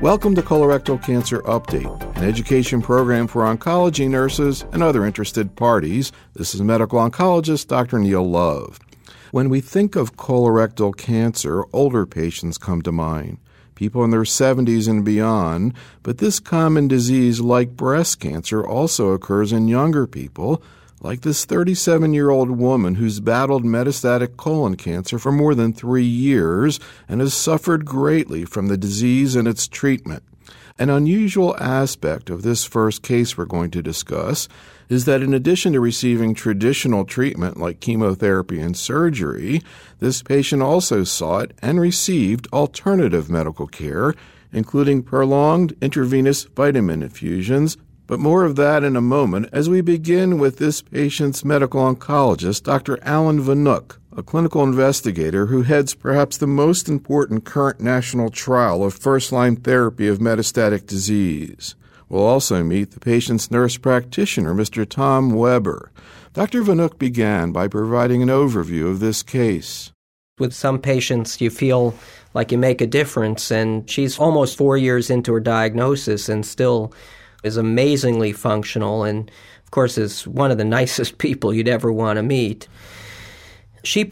Welcome to Colorectal Cancer Update, an education program for oncology nurses and other interested parties. This is medical oncologist Dr. Neil Love. When we think of colorectal cancer, older patients come to mind, people in their 70s and beyond, but this common disease, like breast cancer, also occurs in younger people, like this 37-year-old woman who's battled metastatic colon cancer for more than 3 years and has suffered greatly from the disease and its treatment. An unusual aspect of this first case we're going to discuss is that in addition to receiving traditional treatment like chemotherapy and surgery, this patient also sought and received alternative medical care, including prolonged intravenous vitamin infusions. But more of that in a moment as we begin with this patient's medical oncologist, Dr. Alan Vanook, a clinical investigator who heads perhaps the most important current national trial of first-line therapy of metastatic disease. We'll also meet the patient's nurse practitioner, Mr. Tom Weber. Dr. Vanook began by providing an overview of this case. With some patients, you feel like you make a difference, and she's almost 4 years into her diagnosis and still is amazingly functional and, of course, is one of the nicest people you'd ever want to meet. She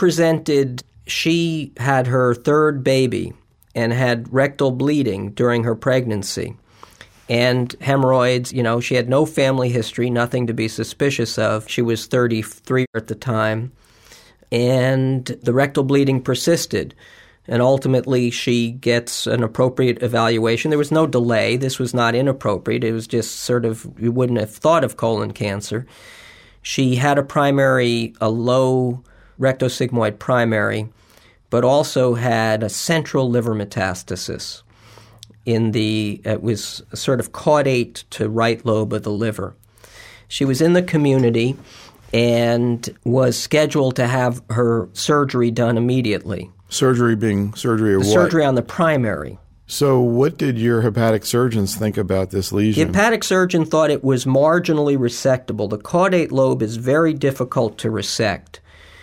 had her third baby and had rectal bleeding during her pregnancy and hemorrhoids. She had no family history, nothing to be suspicious of. She was 33 at the time, and the rectal bleeding persisted. And ultimately, she gets an appropriate evaluation. There was no delay. This was not inappropriate. It was just you wouldn't have thought of colon cancer. She had a low rectosigmoid primary, but also had a central liver metastasis. It was sort of caudate to right lobe of the liver. She was in the community and was scheduled to have her surgery done immediately. Surgery being surgery of what? Surgery on the primary. So what did your hepatic surgeons think about this lesion? The hepatic surgeon thought it was marginally resectable. The caudate lobe is very difficult to resect.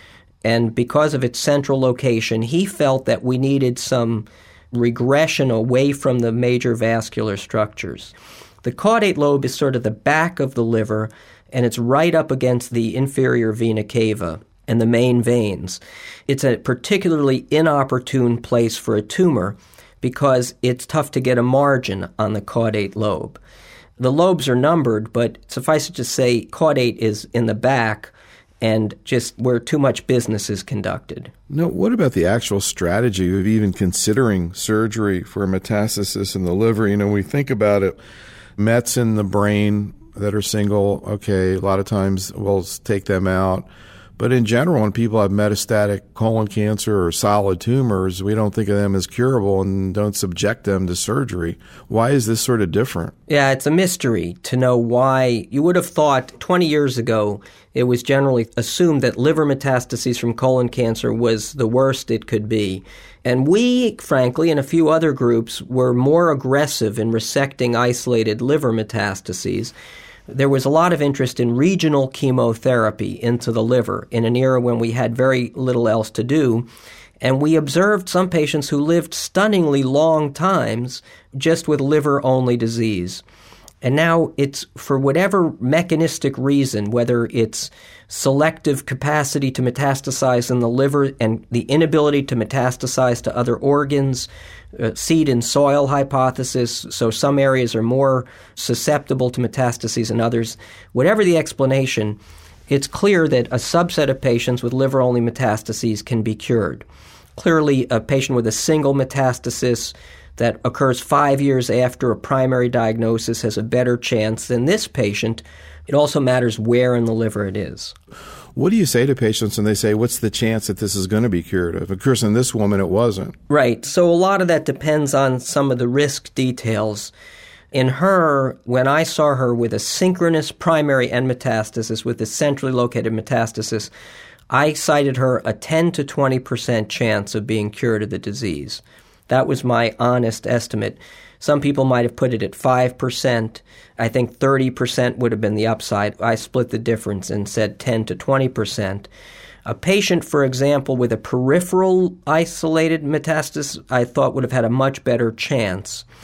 And because of its central location, he felt that we needed some regression away from the major vascular structures. The caudate lobe is sort of the back of the liver, and it's right up against the inferior vena cava and the main veins. It's a particularly inopportune place for a tumor because it's tough to get a margin on the caudate lobe. The lobes are numbered, but suffice it to say, caudate is in the back and just where too much business is conducted. Now, what about the actual strategy of even considering surgery for metastasis in the liver? We think about it, mets in the brain that are single, okay, a lot of times we'll take them out. But in general, when people have metastatic colon cancer or solid tumors, we don't think of them as curable and don't subject them to surgery. Why is this sort of different? Yeah, it's a mystery to know why. You would have thought 20 years ago it was generally assumed that liver metastases from colon cancer was the worst it could be. And we, frankly, and a few other groups, were more aggressive in resecting isolated liver metastases. There was a lot of interest in regional chemotherapy into the liver in an era when we had very little else to do. And we observed some patients who lived stunningly long times just with liver-only disease. And now it's, for whatever mechanistic reason, whether it's selective capacity to metastasize in the liver and the inability to metastasize to other organs, seed and soil hypothesis, so some areas are more susceptible to metastases than others. Whatever the explanation, it's clear that a subset of patients with liver-only metastases can be cured. Clearly, a patient with a single metastasis that occurs 5 years after a primary diagnosis has a better chance than this patient. It also matters where in the liver it is. What do you say to patients when they say, what's the chance that this is going to be curative? Of course, in this woman, it wasn't. Right. So a lot of that depends on some of the risk details. In her, when I saw her with a synchronous primary end metastasis, with a centrally located metastasis, I cited her a 10 to 20% chance of being cured of the disease. That was my honest estimate. Some people might have put it at 5%. I think 30% would have been the upside. I split the difference and said 10 to 20%. A patient, for example, with a peripheral isolated metastasis, I thought would have had a much better chance.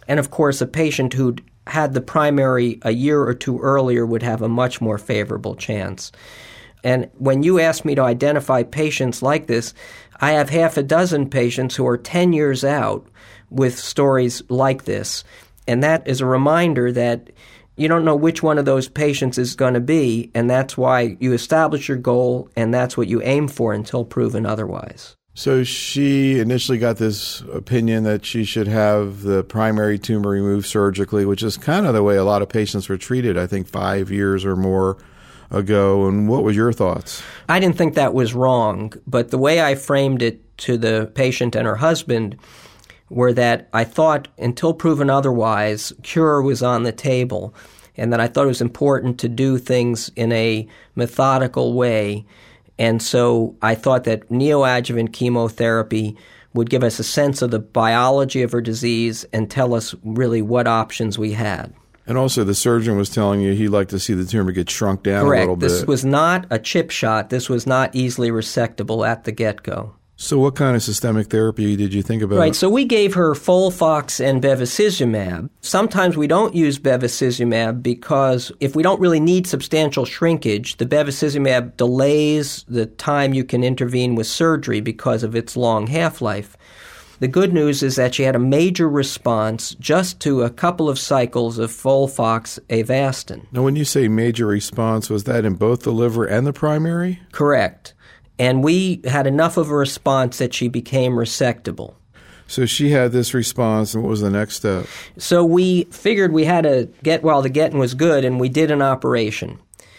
And of course, a patient who'd had the primary a year or two earlier would have a much more favorable chance. And when you ask me to identify patients like this, I have half a dozen patients who are 10 years out with stories like this. And that is a reminder that you don't know which one of those patients is going to be, and that's why you establish your goal, and that's what you aim for until proven otherwise. So she initially got this opinion that she should have the primary tumor removed surgically, which is kind of the way a lot of patients were treated, I think 5 years or more ago. And what were your thoughts? I didn't think that was wrong, but the way I framed it to the patient and her husband were that I thought until proven otherwise, cure was on the table, and that I thought it was important to do things in a methodical way. And so I thought that neoadjuvant chemotherapy would give us a sense of the biology of her disease and tell us really what options we had. And also the surgeon was telling you he'd like to see the tumor get shrunk down a little bit. Correct. This was not a chip shot. This was not easily resectable at the get-go. So what kind of systemic therapy did you think about? Right, so we gave her FOLFOX and bevacizumab. Sometimes we don't use bevacizumab because if we don't really need substantial shrinkage, the bevacizumab delays the time you can intervene with surgery because of its long half-life. The good news is that she had a major response just to a couple of cycles of FOLFOX Avastin. Now, when you say major response, was that in both the liver and the primary? Correct. And we had enough of a response that she became resectable. So she had this response, and what was the next step? So we figured we had to get while the getting was good, and we did an operation.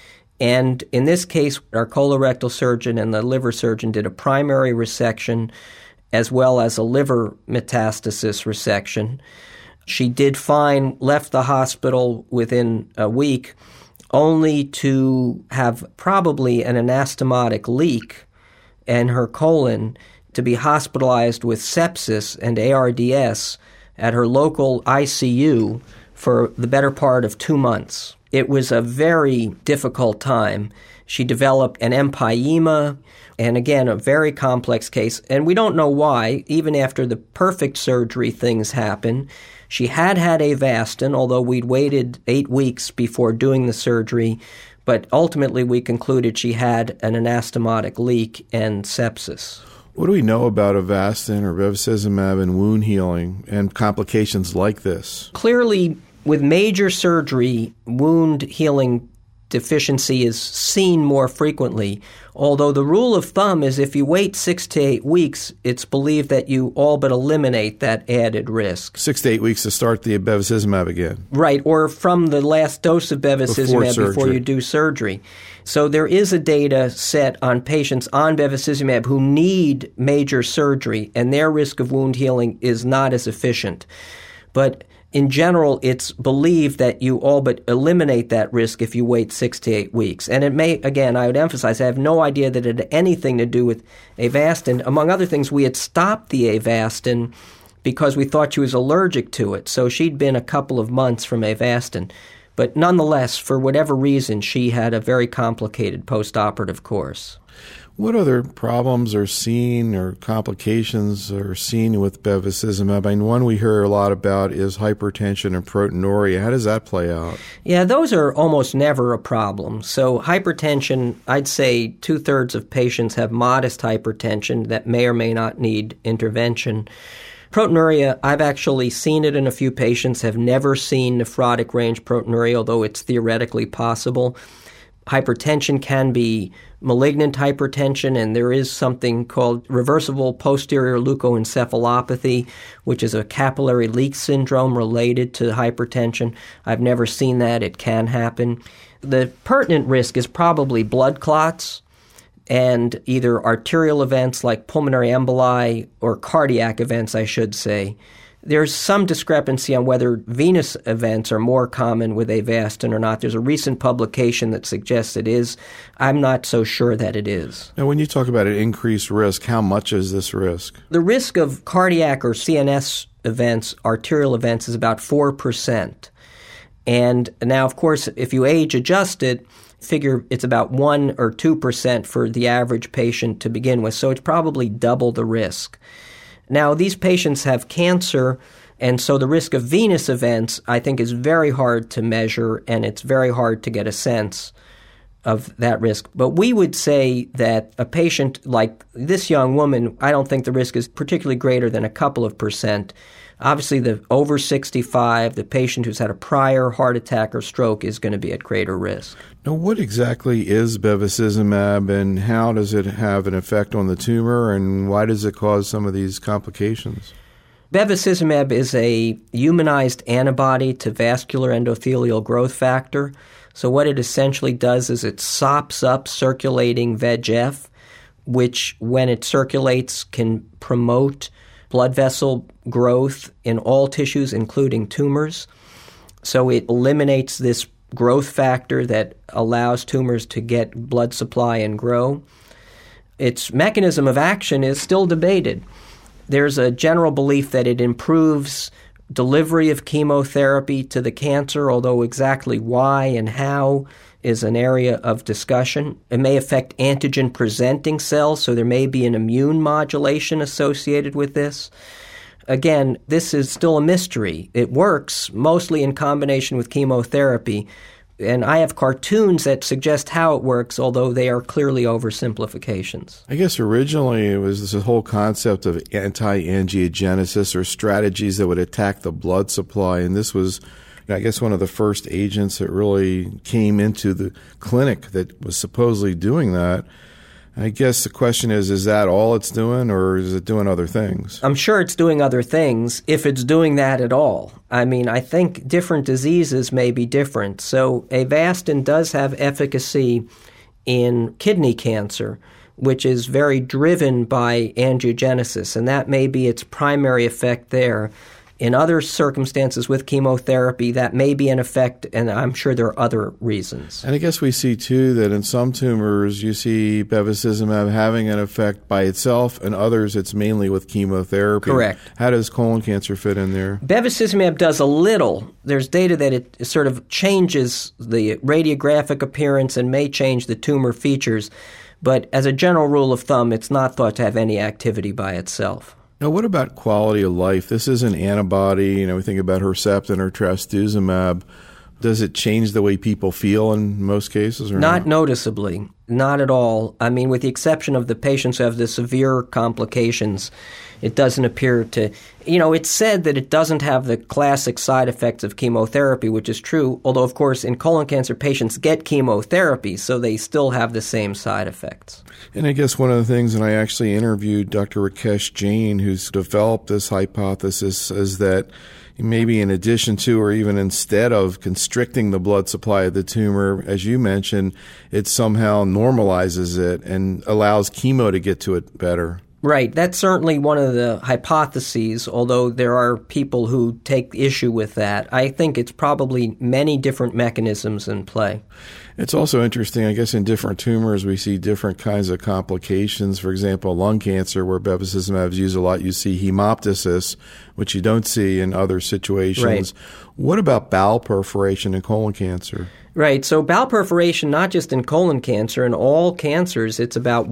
And in this case, our colorectal surgeon and the liver surgeon did a primary resection as well as a liver metastasis resection. She did fine, left the hospital within a week, only to have probably an anastomotic leak in her colon, to be hospitalized with sepsis and ARDS at her local ICU for the better part of 2 months. It was a very difficult time. She developed an empyema, and again, a very complex case. And we don't know why. Even after the perfect surgery, things happen. She had Avastin, although we'd waited 8 weeks before doing the surgery. But ultimately, we concluded she had an anastomotic leak and sepsis. What do we know about Avastin or bevacizumab and wound healing and complications like this? Clearly, with major surgery, wound healing deficiency is seen more frequently, although the rule of thumb is if you wait 6 to 8 weeks, it's believed that you all but eliminate that added risk. 6 to 8 weeks to start the bevacizumab again. Right, or from the last dose of bevacizumab before you do surgery. So there is a data set on patients on bevacizumab who need major surgery, and their risk of wound healing is not as efficient. But in general, it's believed that you all but eliminate that risk if you wait 6 to 8 weeks. And it may, again, I would emphasize, I have no idea that it had anything to do with Avastin. Among other things, we had stopped the Avastin because we thought she was allergic to it. So she'd been a couple of months from Avastin. But nonetheless, for whatever reason, she had a very complicated postoperative course. What other problems are seen or complications are seen with bevacizumab? I mean, one we hear a lot about is hypertension and proteinuria. How does that play out? Yeah, those are almost never a problem. So hypertension, I'd say 2/3 of patients have modest hypertension that may or may not need intervention. Proteinuria, I've actually seen it in a few patients, have never seen nephrotic range proteinuria, although it's theoretically possible. Hypertension can be malignant hypertension, and there is something called reversible posterior leukoencephalopathy, which is a capillary leak syndrome related to hypertension. I've never seen that. It can happen. The pertinent risk is probably blood clots and either arterial events like pulmonary emboli or cardiac events, I should say. There's some discrepancy on whether venous events are more common with Avastin or not. There's a recent publication that suggests it is. I'm not so sure that it is. Now, when you talk about an increased risk, how much is this risk? The risk of cardiac or CNS events, arterial events, is about 4%. And now, of course, if you age adjust it, figure it's about 1 or 2% for the average patient to begin with. So it's probably double the risk. Now, these patients have cancer And so the risk of venous events, I think, is very hard to measure, and it's very hard to get a sense of that risk. But we would say that a patient like this young woman, I don't think the risk is particularly greater than a couple of percent. Obviously, the over 65, the patient who's had a prior heart attack or stroke is going to be at greater risk. Now, what exactly is bevacizumab, and how does it have an effect on the tumor, and why does it cause some of these complications? Bevacizumab is a humanized antibody to vascular endothelial growth factor. So what it essentially does is it sops up circulating VEGF, which when it circulates can promote blood vessel growth in all tissues, including tumors. So it eliminates this growth factor that allows tumors to get blood supply and grow. Its mechanism of action is still debated. There's a general belief that it improves delivery of chemotherapy to the cancer, although exactly why and how is an area of discussion. It may affect antigen-presenting cells, so there may be an immune modulation associated with this. Again, this is still a mystery. It works mostly in combination with chemotherapy, and I have cartoons that suggest how it works, although they are clearly oversimplifications. I guess originally it was this whole concept of anti-angiogenesis, or strategies that would attack the blood supply, and this was, I guess, one of the first agents that really came into the clinic that was supposedly doing that. I guess the question is that all it's doing, or is it doing other things? I'm sure it's doing other things, if it's doing that at all. I mean, I think different diseases may be different. So Avastin does have efficacy in kidney cancer, which is very driven by angiogenesis, and that may be its primary effect there. In other circumstances with chemotherapy, that may be an effect, and I'm sure there are other reasons. And I guess we see, too, that in some tumors you see bevacizumab having an effect by itself, and others it's mainly with chemotherapy. Correct. How does colon cancer fit in there? Bevacizumab does a little. There's data that it sort of changes the radiographic appearance and may change the tumor features, but as a general rule of thumb, it's not thought to have any activity by itself. Now, what about quality of life? This is an antibody. We think about Herceptin or trastuzumab. Does it change the way people feel in most cases, or not? Not noticeably. Not at all. I mean, with the exception of the patients who have the severe complications, it doesn't appear to, it's said that it doesn't have the classic side effects of chemotherapy, which is true, although, of course, in colon cancer, patients get chemotherapy, so they still have the same side effects. And I guess one of the things, and I actually interviewed Dr. Rakesh Jain, who's developed this hypothesis, is that maybe in addition to, or even instead of constricting the blood supply of the tumor, as you mentioned, it somehow normalizes it and allows chemo to get to it better. Right. That's certainly one of the hypotheses, although there are people who take issue with that. I think it's probably many different mechanisms in play. It's also interesting, I guess, in different tumors we see different kinds of complications. For example, lung cancer, where bevacizumab is used a lot, you see hemoptysis, which you don't see in other situations. Right. What about bowel perforation in colon cancer? Right. So bowel perforation, not just in colon cancer, in all cancers, it's about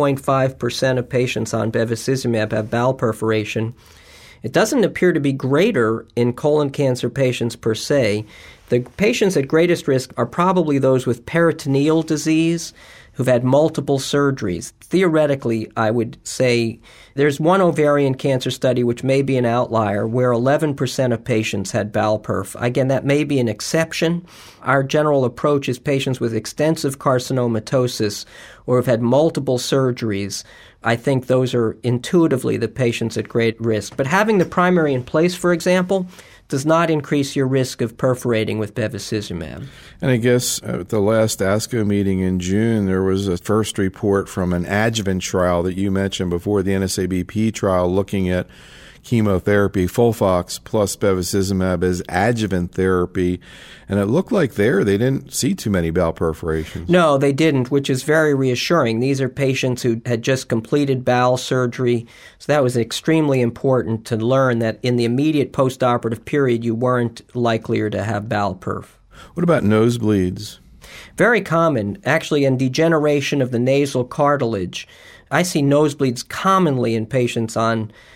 1.5% of patients on bevacizumab have bowel perforation. It doesn't appear to be greater in colon cancer patients per se. The patients at greatest risk are probably those with peritoneal disease who've had multiple surgeries. Theoretically, I would say there's one ovarian cancer study which may be an outlier where 11% of patients had bowel perf. Again, that may be an exception. Our general approach is patients with extensive carcinomatosis or have had multiple surgeries. I think those are intuitively the patients at great risk. But having the primary in place, for example, does not increase your risk of perforating with bevacizumab. And I guess at the last ASCO meeting in June, there was a first report from an adjuvant trial that you mentioned before, the NSABP trial, looking at chemotherapy, FOLFOX plus bevacizumab as adjuvant therapy. And it looked like they didn't see too many bowel perforations. No, they didn't, which is very reassuring. These are patients who had just completed bowel surgery. So that was extremely important to learn that in the immediate postoperative period, you weren't likelier to have bowel perf. What about nosebleeds? Very common, actually, in degeneration of the nasal cartilage. I see nosebleeds commonly in patients on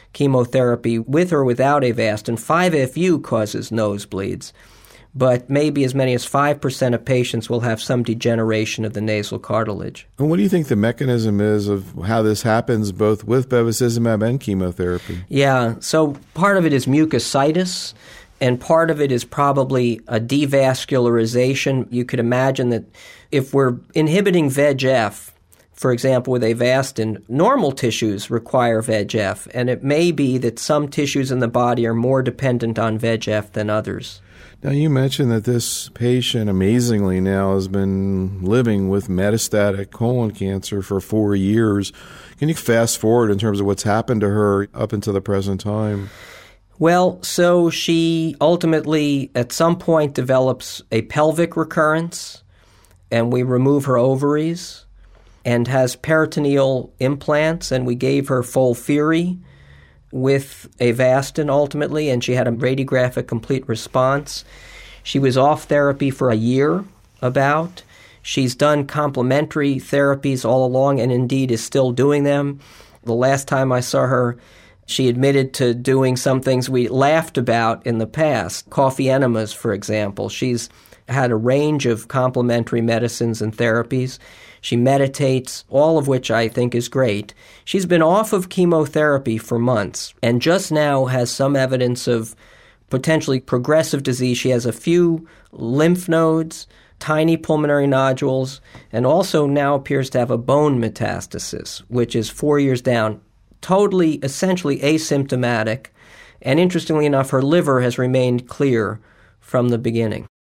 chemotherapy with or without Avastin. 5-FU causes nosebleeds, but maybe as many as 5% of patients will have some degeneration of the nasal cartilage. And what do you think the mechanism is of how this happens both with bevacizumab and chemotherapy? Yeah, so part of it is mucositis, and part of it is probably a devascularization. You could imagine that if we're inhibiting VEGF, for example, with Avastin, normal tissues require VEGF, and it may be that some tissues in the body are more dependent on VEGF than others. Now, you mentioned that this patient, amazingly now, has been living with metastatic colon cancer for 4 years. Can you fast forward in terms of what's happened to her up until the present time? Well, so she ultimately, at some point, develops a pelvic recurrence, and we remove her ovaries, and has peritoneal implants, and we gave her FOLFIRI with Avastin ultimately, and she had a radiographic complete response. She was off therapy for a year about. She's done complementary therapies all along and indeed is still doing them. The last time I saw her, she admitted to doing some things we laughed about in the past, coffee enemas, for example. She's had a range of complementary medicines and therapies. She meditates, all of which I think is great. She's been off of chemotherapy for months and just now has some evidence of potentially progressive disease. She has a few lymph nodes, tiny pulmonary nodules, and also now appears to have a bone metastasis, which is 4 years down, totally, essentially asymptomatic. And interestingly enough, her liver has remained clear from the beginning.